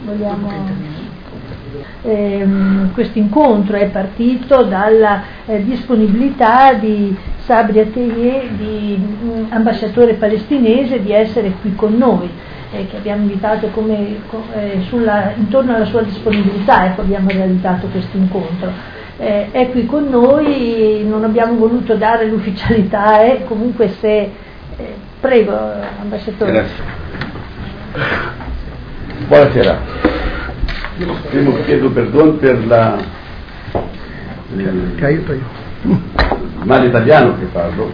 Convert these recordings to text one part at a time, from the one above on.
Questo incontro è partito dalla disponibilità di Sabri Ateye, di ambasciatore palestinese, di essere qui con noi, che abbiamo invitato intorno alla sua disponibilità, ecco, abbiamo realizzato questo incontro. È qui con noi, non abbiamo voluto dare l'ufficialità, comunque se... prego, ambasciatore. Grazie. Buonasera. Primo chiedo perdono per il male italiano che parlo,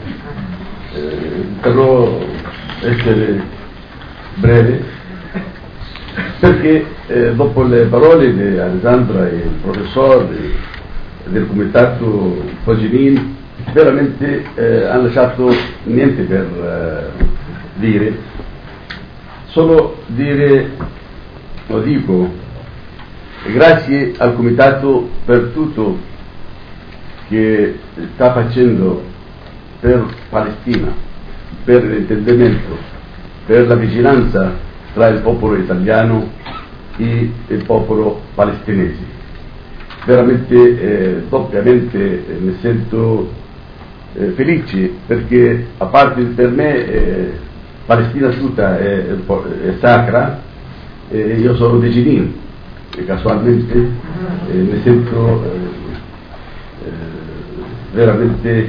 però essere breve, perché dopo le parole di Alessandra e il professore del comitato Fogelin veramente hanno lasciato niente per dire, solo dire, lo dico, grazie al comitato per tutto che sta facendo per Palestina, per l'intendimento, per la vigilanza tra il popolo italiano e il popolo palestinese. Veramente, doppiamente mi sento felice, perché a parte per me Palestina tutta è sacra, io sono di Jenin e casualmente mi sento veramente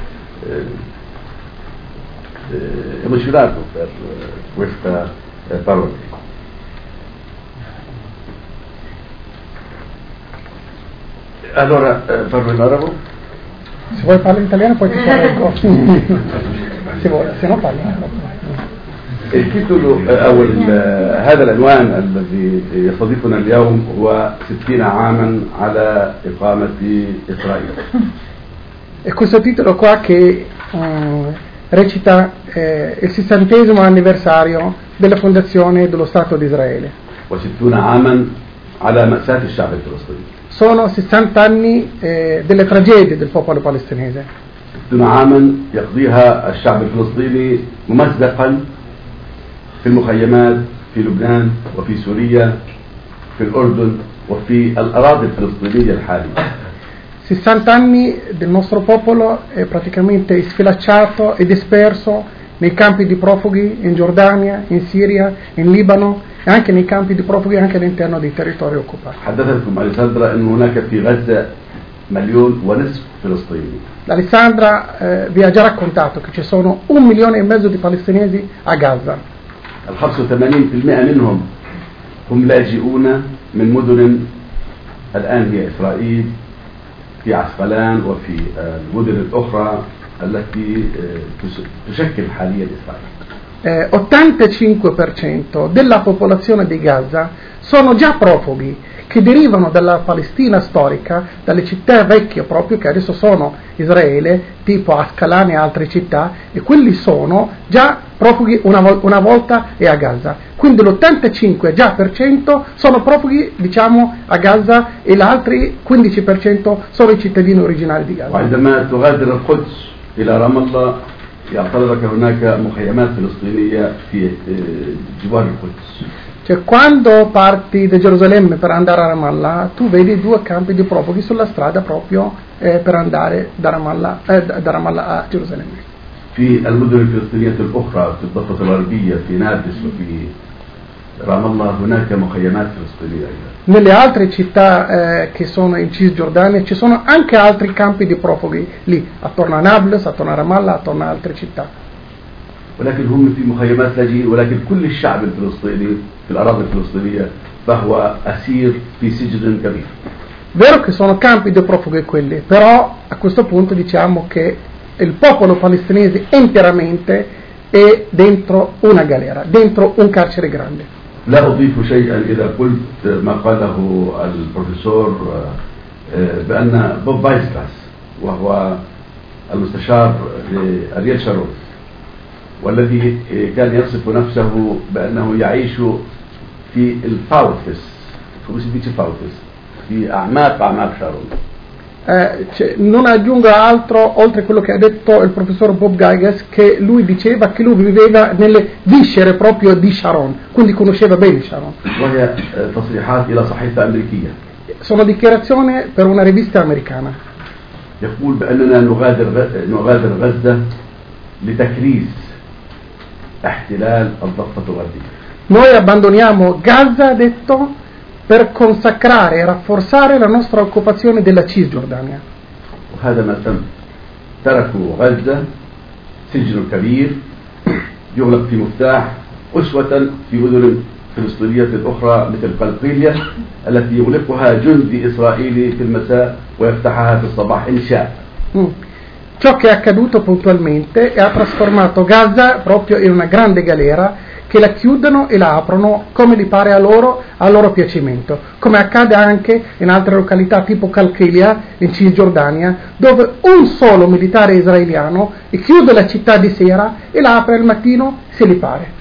emozionato per questa parola. Allora parlo in arabo. Se vuoi parlare in italiano poi ti correggo. Se vuoi, se no parli in arabo. التيتل أو هذا العنوان الذي يستضيفنا اليوم هو 60 عاما على إقامة إسرائيل. E questo titolo qua che recita il 60° anniversario della fondazione dello Stato di Israele. و60 عاما على مأساة الشعب الفلسطيني. Sono 60 anni delle tragedie del popolo palestinese. 60 عاما يقضيها الشعب الفلسطيني ممزقا في المخيمات في لبنان وفي سوريا في الأردن وفي الأراضي الفلسطينية الحالية. 60 anni del nostro popolo è praticamente sfilacciato e disperso nei campi di profughi in Giordania, in Siria, in Libano e anche nei campi di profughi anche all'interno dei territori occupati. حدثتكم أليساندرا أن هناك في غزة 1,5 milioni فلسطيني. Alessandra vi ha già raccontato che ci sono 1,5 milioni di palestinesi a Gaza. 85% منهم هم لاجئون من مدن الآن هي إسرائيل في عسقلان وفي المدن الأخرى التي تشكل حاليا إسرائيل. 85% della popolazione di Gaza sono già profughi che derivano dalla Palestina storica, dalle città vecchie proprio che adesso sono Israele, tipo Ascalon e altre città, e quelli sono già profughi una volta e a Gaza. Quindi l'85% sono profughi, diciamo, a Gaza e gli altri 15% sono i cittadini originali di Gaza. وعندما تغادر القدس إلى رام الله يعترضك هناك مخيمات فلسطينية في جوار القدس. Cioè, quando parti da Gerusalemme per andare a Ramallah, tu vedi 2 campi di profughi sulla strada proprio per andare da Ramallah a Gerusalemme. في المدن الفلسطينية الأخرى في الضفة الغربية في نابلس وفي رام الله هناك مخيمات فلسطينية أيضا. Nelle altre città che sono in Cisgiordania ci sono anche altri campi di profughi lì, attorno a Nablus, attorno a Ramallah, attorno a altre città. ولكن هم في مخيمات لاجئين، ولكن كل الشعب الفلسطيني في الأراضي الفلسطينية فهو أسير في سجن كبير. Vero che sono campi di profughi quelli, però a questo punto diciamo che il popolo palestinese interamente è dentro una galera, dentro un carcere grande. لا أضيف شيئا إذا قلت ما قاله البروفيسور بأن بوب بايسلاس وهو المستشار لأرييل شارون والذي كان يصف نفسه بأنه يعيش في الفاوتس في أعماق شارون. Non aggiungo altro oltre quello che ha detto il professor Bob Geiges, che lui diceva che lui viveva nelle viscere proprio di Sharon, quindi conosceva bene Sharon. وهي تصريحات إلى صحيفة أمريكية. Sono dichiarazioni per una rivista americana. يقول بأننا نغادر غزة لتكريس احتلال الضفة الغربية. Noi abbandoniamo Gaza, ha detto, per consacrare e rafforzare la nostra occupazione della Cisgiordania. وهذا ما تم. تركوا غزة سجن كبير يغلق في مفتاح أسوة في مدن فلسطينية أخرى مثل قلقيلية التي يغلقها جندي إسرائيلي في المساء ويفتحها في الصباح إن شاء. Ciò che è accaduto puntualmente ha trasformato Gaza proprio in una grande galera che la chiudono e la aprono come gli pare a loro piacimento, come accade anche in altre località tipo Qalqilia in Cisgiordania, dove un solo militare israeliano chiude la città di sera e la apre al mattino se gli pare.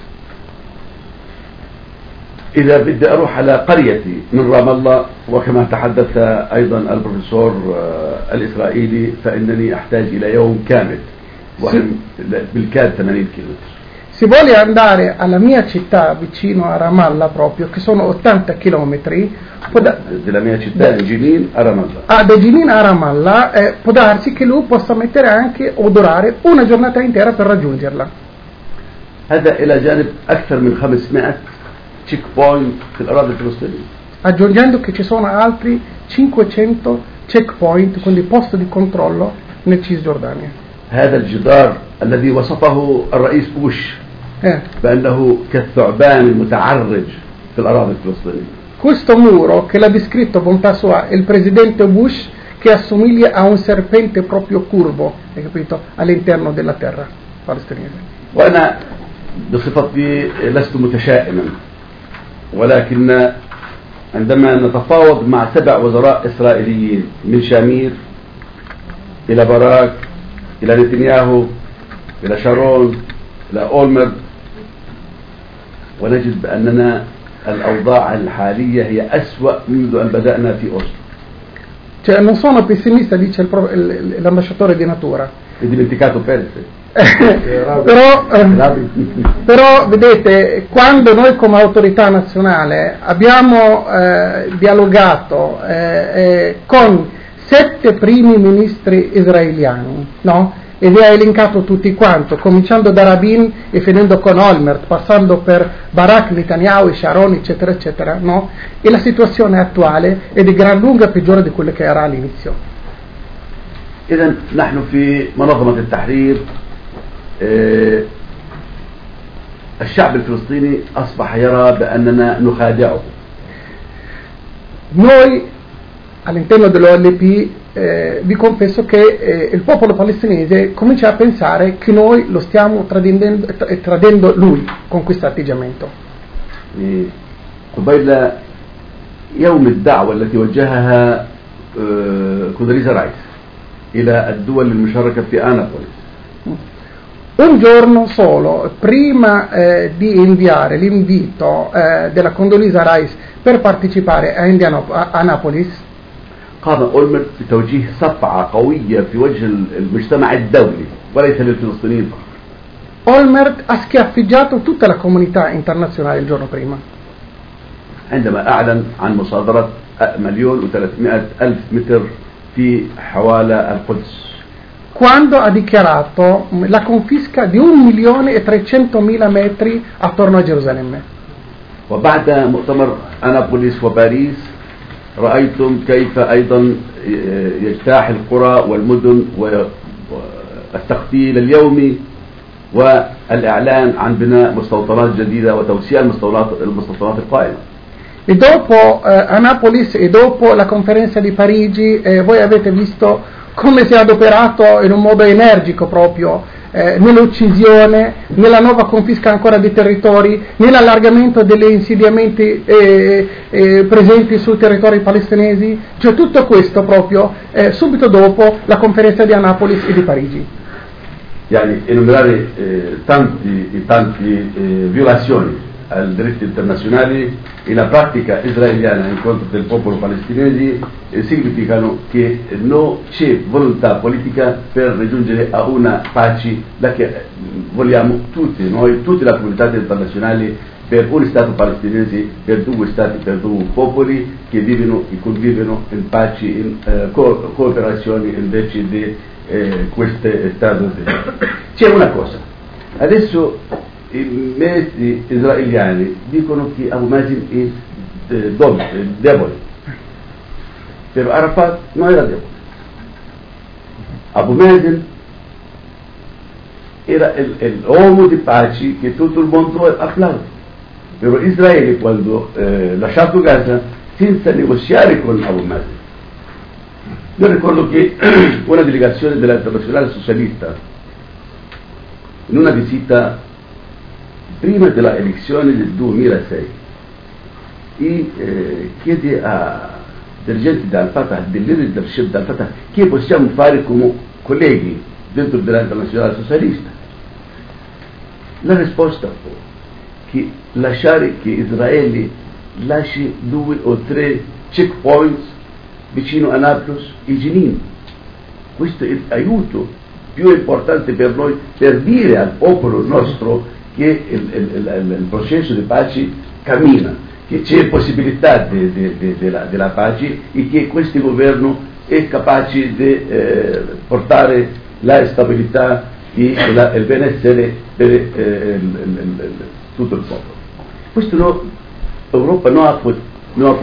إذا بدي أروح على قريتي من رام الله وكما تحدث أيضا البروفيسور الإسرائيلي فإنني أحتاج إلى يوم كامل بالكاد 80 كيلومتر. Se vuole andare alla mia città vicino a Ramallah proprio, che sono 80 chilometri, della mia città di Jenin a Ramallah. Da Jenin a Ramallah può darsi che lui possa mettere anche o durare una giornata intera per raggiungerla. هذا إلى جانب أكثر من 500 تشيك بوينت في الأراضي الفلسطينية. Aggiungendo che ci sono altri 500 checkpoint, quindi posti di controllo nel Cisgiordania. هذا الجدار الذي وصفه الرئيس بوش بأنه كالثعبان المتعرج في الأراضي الفلسطينية. Questo muro che l'ha descritto, bontà sua, il presidente Bush, che assomiglia a un serpente proprio curvo, hai capito, all'interno della terra palestinese. وأنا بصفتي لست متشائما ولكن عندما نتفاوض مع 7 وزراء إسرائيليين من شامير إلى باراك إلى نتنياهو إلى شارون إلى أولمرت ونجد بأننا الأوضاع الحالية هي أسوأ منذ أن بدأنا في أوسلو. Cioè, non sono pessimista, dice l'ambasciatore di Natura. Hai dimenticato Perez. Però vedete, quando noi come autorità nazionale abbiamo dialogato con 7 primi ministri israeliani, no? E vi ha elencato tutti quanto, cominciando da Rabin e finendo con Olmert, passando per Barak, Netanyahu, Sharon, eccetera, eccetera, no? E la situazione attuale è di gran lunga peggiore di quella che era all'inizio. إذن نحن في منظمة التحرير الشعب الفلسطيني أصبح يرى بأننا نخادعه. Noi all'interno dell'OLP vi confesso che il popolo palestinese comincia a pensare che noi lo stiamo tradendo lui con questo atteggiamento. قبيل يوم الدعوة التي وجهها كوندريزا رايس إلى الدول المشاركة في أنابوليس. Un giorno solo prima di inviare l'invito della Condoleezza Rice per partecipare a Annapolis, قام أولمرت بتوجيه صفعة قوية في وجه المجتمع الدولي وليس للفلسطينيين فقط. Olmert ha schiaffeggiato tutta la comunità internazionale il giorno prima. عندما أعلن عن مصادرة 1,300,000 متر في حوالي القدس. Quando ha dichiarato la confisca di 1.300.000 metri attorno a Gerusalemme. وبعد مؤتمر أنابوليس وباريس رأيتم كيف أيضا يجتاح القرى والمدن والتقتيل اليومي والإعلان عن بناء مستوطنات جديدة وتوسيع المستوطنات القائمة. E dopo Annapolis e dopo la conferenza di Parigi voi avete visto come si è adoperato in un modo energico proprio nell'uccisione, nella nuova confisca ancora dei territori, nell'allargamento degli insediamenti presenti sui territori palestinesi, cioè tutto questo proprio subito dopo la conferenza di Annapolis e di Parigi. يعني enumerare tanti violazioni al diritto internazionale e la pratica israeliana in contro del popolo palestinese significano che non c'è volontà politica per raggiungere a una pace la che vogliamo tutti noi, tutta la comunità internazionale, per un Stato palestinese, per due Stati, per due popoli che vivono e convivono in pace, in cooperazione invece di questo Stato. C'è una cosa, adesso i mezzi israeliani dicono che Abu Mazen è debole, però Arafat non era debole. Abu Mazen era l'uomo di pace che tutto il mondo applaude. Però Israele, quando lasciato Gaza, senza negoziare con Abu Mazen. Io ricordo che una delegazione dell'Internazionale Socialista, in una visita prima della elezione del 2006, chiede a dirigenti del Fatah, del leadership del Fatah, che possiamo fare come colleghi dentro dell'Internazionale Socialista. La risposta fu che lasciare che Israele lasci 2 o 3 checkpoints vicino a Nablus e Jenin. Questo è l'aiuto più importante per noi, per dire al popolo nostro che il processo di pace cammina, che c'è possibilità della pace e che questo governo è capace di portare la stabilità e il benessere per tutto il popolo. Questo l'Europa non ha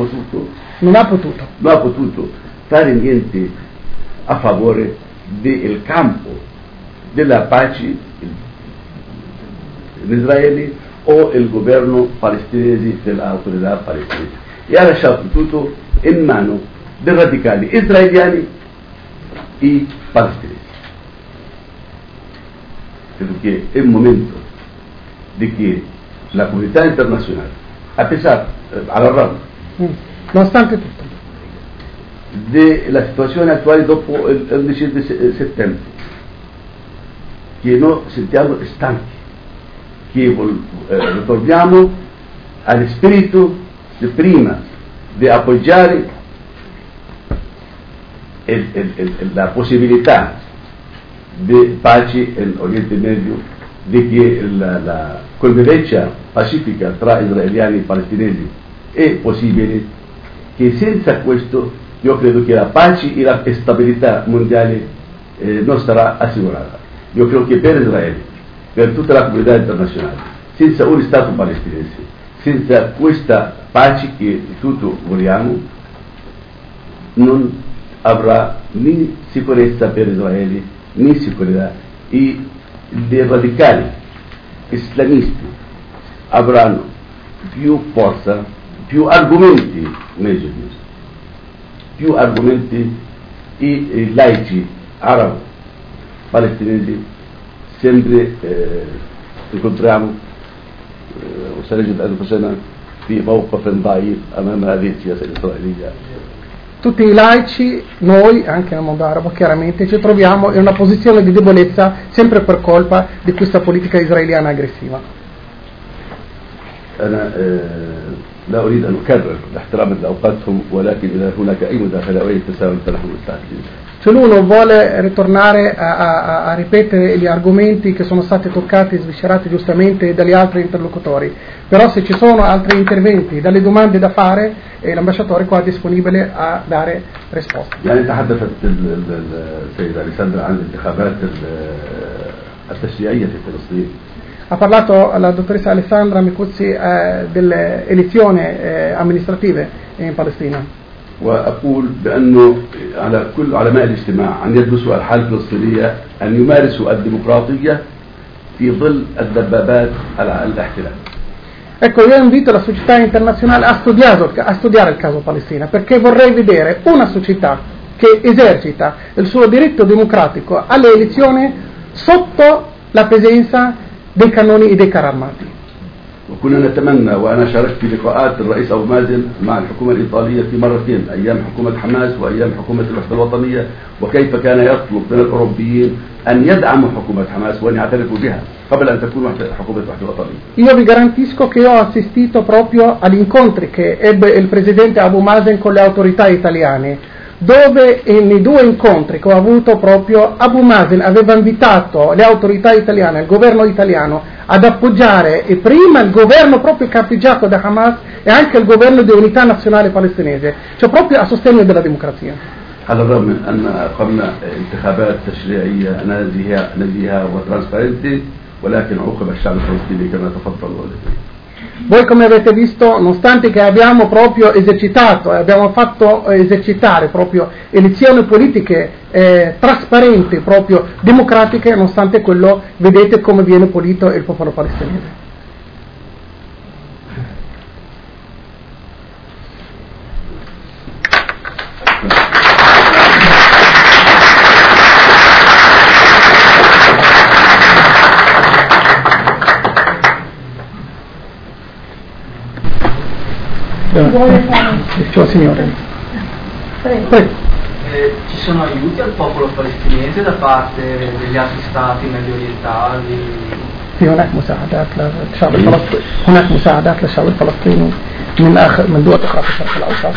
potuto fare niente a favore del campo della pace in Israele o il governo palestinese dell'autorità palestinese, e ha lasciato tutto in mano dei radicali israeliani e palestinesi. Credo che è il momento di che la comunità internazionale, a pesar, nonostante tutto, della situazione attuale dopo il 11 di settembre, che noi sentiamo stanchi, che ritorniamo allo spirito di prima di appoggiare la possibilità di pace in Oriente Medio, di che la convivenza pacifica tra israeliani e palestinesi è possibile, che senza questo io credo che la pace e la stabilità mondiale non sarà assicurata. Io credo che per Israele, per tutta la comunità internazionale, senza un Stato palestinese, senza questa pace che tutti vogliamo, non avrà né sicurezza per Israele né sicurezza, e i radicali islamisti avranno più forza, più argomenti, meglio dire, più argomenti, e i laici arabi palestinesi sempre incontriamo وسنجد أنفسنا في موقف ضعيف أمام هذه السياسة الإسرائيلية. Tutti i laici, noi, anche nel mondo arabo chiaramente, ci troviamo in una posizione di debolezza sempre per colpa di questa politica israeliana aggressiva. أنا لا أريد أن أكرر احتراما لأوقاتهم، ولكن إذا هناك أي مداخلة أو أي تساؤل فنحن مستعدين. Cioè lui non vuole ritornare a ripetere gli argomenti che sono stati toccati e sviscerati giustamente dagli altri interlocutori, però se ci sono altri interventi, dalle domande da fare, l'ambasciatore qua è disponibile a dare risposte. يعني تحدثت السيدة أليساندرا عن الانتخابات التشريعية في فلسطين. Ha parlato la dottoressa Alessandra Micuzzi delle elezioni amministrative in Palestina. وأقول بأنه على كل علماء الاجتماع أن يدرسوا الحالة الفلسطينية، أن يمارسوا الديمقراطية في ظل الدبابات الاحتلال. Ecco, io invito la società internazionale a studiare il caso Palestina, perché vorrei vedere una società che esercita il suo diritto democratico alle elezioni sotto la presenza dei cannoni e dei carri armati. وكنا نتمنى، وأنا شاركت في لقاءات الرئيس أبو مازن مع الحكومة الإيطالية في مرتين، أيام حكومة حماس وأيام حكومة الوحدة الوطنية، وكيف كان يطلب من الأوروبيين أن يدعموا حكومة حماس وأن يعترفوا بها قبل أن تكون حكومة الوحدة الوطنية. Io vi garantisco che ho assistito proprio agli incontri che ebbe il presidente Abu Mazen con le autorità italiane, dove nei due incontri che ho avuto proprio Abu Mazen aveva invitato le autorità italiane, il governo italiano, ad appoggiare prima il governo proprio capeggiato da Hamas e anche il governo di unità nazionale palestinese, cioè proprio a sostegno della democrazia. على الرغم من أن أقمنا انتخابات تشريعية نزيهة وترانسبارنتي، ولكن عوقب الشعب الفلسطيني كما تفضل والدي. Voi, come avete visto, nonostante che abbiamo proprio esercitato e abbiamo fatto esercitare proprio elezioni politiche trasparenti, proprio democratiche, nonostante quello vedete come viene pulito il popolo palestinese. Signore. Prego. Ci sono aiuti al popolo palestinese da parte degli altri stati medio orientali? في هناك مساعدات للشعب الفلسطيني، هناك مساعدات للشعب الفلسطيني من دول أخرى في الشرق الأوسط.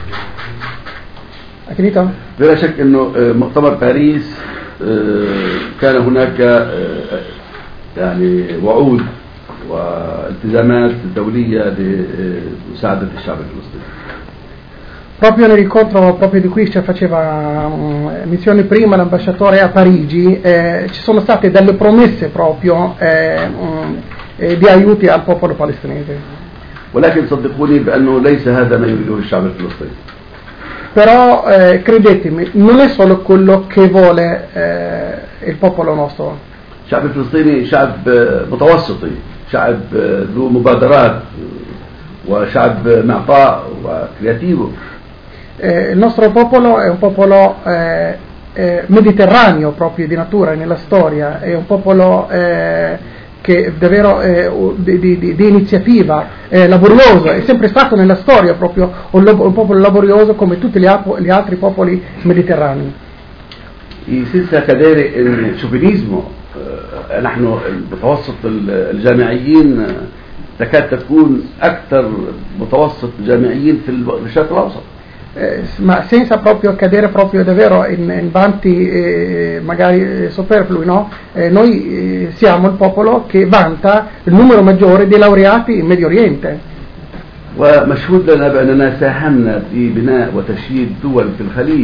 أكيد. بلا شك إنه مؤتمر باريس كان هناك يعني وعود والتزامات دولية لمساعدة الشعب الفلسطيني. Proprio nell'incontro proprio di cui ci faceva missione prima l'ambasciatore a Parigi, ci sono state delle promesse proprio di aiuti al popolo palestinese. ولكن صدقوني بأنه ليس هذا ما يريده الشعب الفلسطيني. Però credetemi, non è solo quello che vuole il popolo nostro. الشعب الفلسطيني شعب متوسطي، شعب ذو مبادرات وشعب معطاء وكرياتيفو. Il nostro popolo è un popolo mediterraneo proprio di natura, nella storia, è un popolo che davvero di iniziativa, laborioso, è sempre stato nella storia proprio un popolo laborioso come tutti gli altri popoli mediterranei. يصير كذلك الشوفينيزم، نحن المتوسط الجامعيين تكاد تكون أكثر متوسط جامعيين في الشرق الأوسط. Ma senza proprio cadere proprio davvero in vanti magari superflui, no? Noi siamo il popolo che vanta il numero maggiore di laureati in Medio Oriente. ومشهود لنا بأننا ساهمنا في بناء وتشييد دول في الخليج.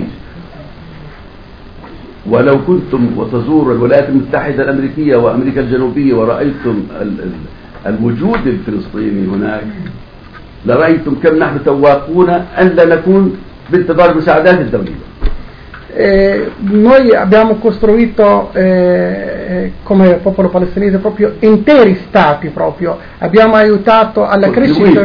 ولو كنتم وتزوروا الولايات المتحدة الأمريكية وأمريكا الجنوبية ورأيتم الوجود الفلسطيني هناك لرأيتم كم نحن تواقون أن لا نكون بانتظار المساعدات الدولية. Noi abbiamo costruito come popolo palestinese proprio interi stati, proprio abbiamo aiutato alla crescita,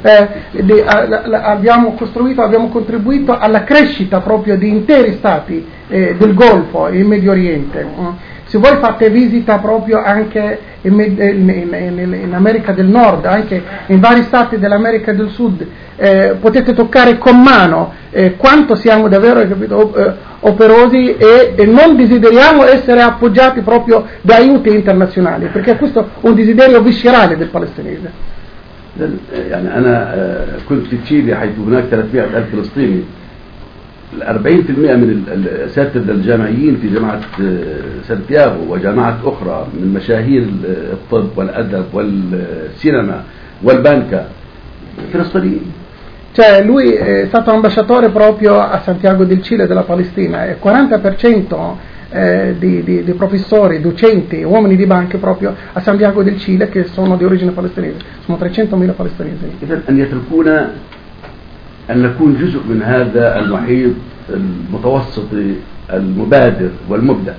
abbiamo contribuito alla crescita proprio di interi stati del Golfo e in Medio Oriente. Se voi fate visita proprio anche in America del Nord, anche in vari stati dell'America del Sud, potete toccare con mano quanto siamo davvero operosi e non desideriamo essere appoggiati proprio da aiuti internazionali, perché questo è un desiderio viscerale del palestinese. يعني أنا كنت في تشيلي حيث هناك 300,000 فلسطيني. 40% من الأساتذة الجامعيين في جامعة سانتياغو وجامعات أخرى من مشاهير الطب والأدب والسينما والبنكة فلسطينيين. Cioè lui è stato ambasciatore proprio a Santiago del Cile della Palestina e 40% di professori, docenti, uomini di banche proprio a Santiago del Cile che sono di origine palestinese, sono 300.000 palestinesi. إذن أن يتركونا أن نكون جزء من هذا المحيط المتوسطي المبادر والمبدع.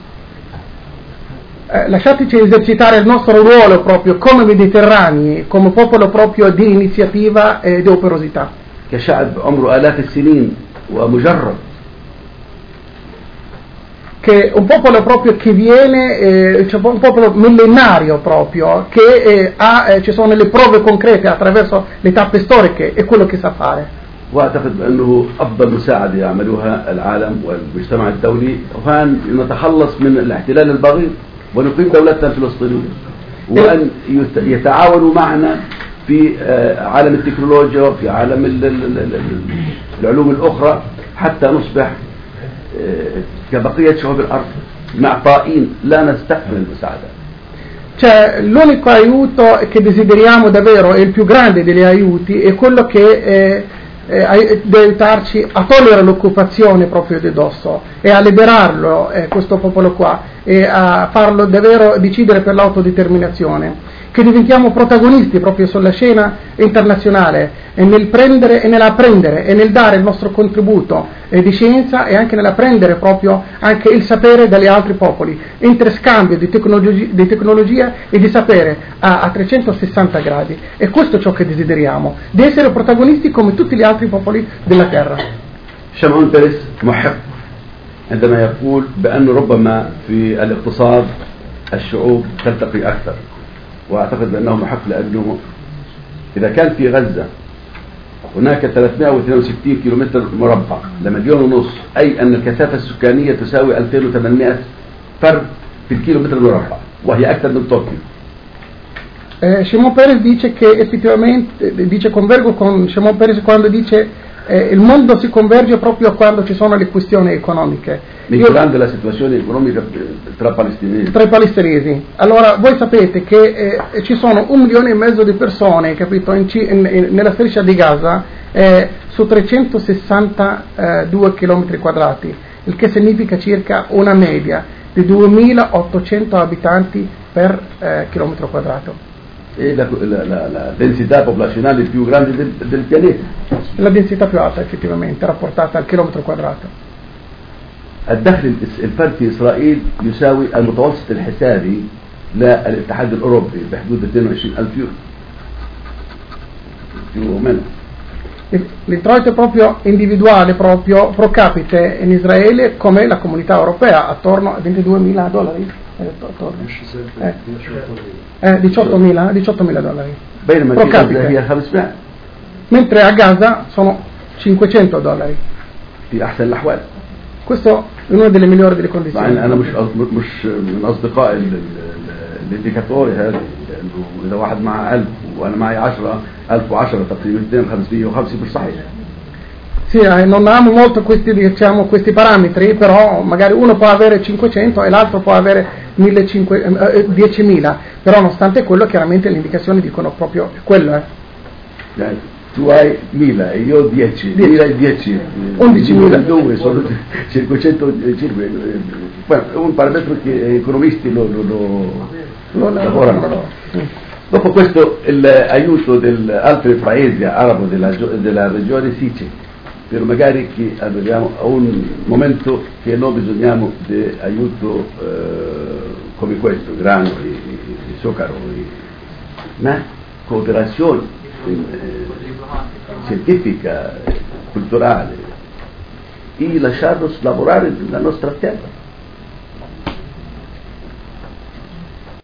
Lasciateci esercitare il nostro ruolo proprio come mediterranei, come popolo proprio di iniziativa e di operosità. كشعب عمره آلاف السنين ومجرد. che un popolo proprio che viene, cioè un popolo millenario proprio, che ci sono le prove concrete attraverso le tappe storiche e quello che sa fare. واعتقد بانه افضل مساعده يعملوها العالم والمجتمع الدولي هو ان نتخلص من الاحتلال البغيض ونقيم دولتنا الفلسطينيه وان يتعاونوا معنا في عالم التكنولوجيا وفي عالم العلوم الاخرى حتى نصبح كبقيه شعوب الارض معطائين لا نستقبل المساعده. Cioè, l'unico aiuto che desideriamo davvero, e il più grande degli aiuti, è quello che deve aiutarci a togliere l'occupazione proprio di dosso e a liberarlo, questo popolo qua, e a farlo davvero decidere per l'autodeterminazione, che diventiamo protagonisti proprio sulla scena internazionale e nel prendere e nell'apprendere e nel dare il nostro contributo di scienza e anche nell'apprendere proprio anche il sapere dagli altri popoli, interscambio di tecnologia e di sapere a 360 gradi. E questo è ciò che desideriamo, di essere protagonisti come tutti gli altri popoli della terra. شمعون بيرس محق عندما يقول بأنه ربما في الاقتصاد الشعوب تلتقي أكثر، وأعتقد بأنه محق لأنه إذا كان في غزة هناك 362 كيلومتر مربع لمليون ونص، أي أن الكثافة السكانية تساوي 2800 فرد في الكيلومتر المربع وهي أكثر من طوكيو. Shimon Peres dice che effettivamente, convergo con Shimon Peres quando dice il mondo si converge proprio quando ci sono le questioni economiche. Migliorando la situazione economica tra i palestinesi. Allora, voi sapete che ci sono 1,5 milioni di persone, capito, nella striscia di Gaza su 362 km quadrati, il che significa circa una media di 2.800 abitanti per chilometro quadrato. E la densità popolazionale più grande del pianeta. La densità più alta effettivamente rapportata al chilometro quadrato. الدخل الفرد في إسرائيل يساوي المتوسط الحسابي للاتحاد الأوروبي بحدود 22,000 يورو. più o meno. L'introito proprio individuale proprio pro capite in Israele come la comunità europea attorno a $22,000. 18.000 dollari pro capite, mentre a Gaza sono $500. في أحسن الأحوال. Questo è una delle migliori delle condizioni. أنا مش من أصدقاء الانديكاتوري هذه، لأنه إذا واحد معه 1000 وأنا معي 10,010 تقريبا 550 مش صحيح. Sì, non amo molto questi parametri, però magari uno può avere 500 e l'altro può avere 10.000, però nonostante quello chiaramente le indicazioni dicono proprio quello. Tu hai 1.000 e io 10, 1.000 e 10, 11.000 sono 505, è un parametro che gli economisti lo lavorano. Dopo questo l'aiuto di altri paesi arabi della regione Sicili, per magari che arriviamo a un momento che non bisogniamo di aiuto come questo, grano, zucchero, ma cooperazione scientifica, culturale, e lasciarlos lavorare nella nostra terra.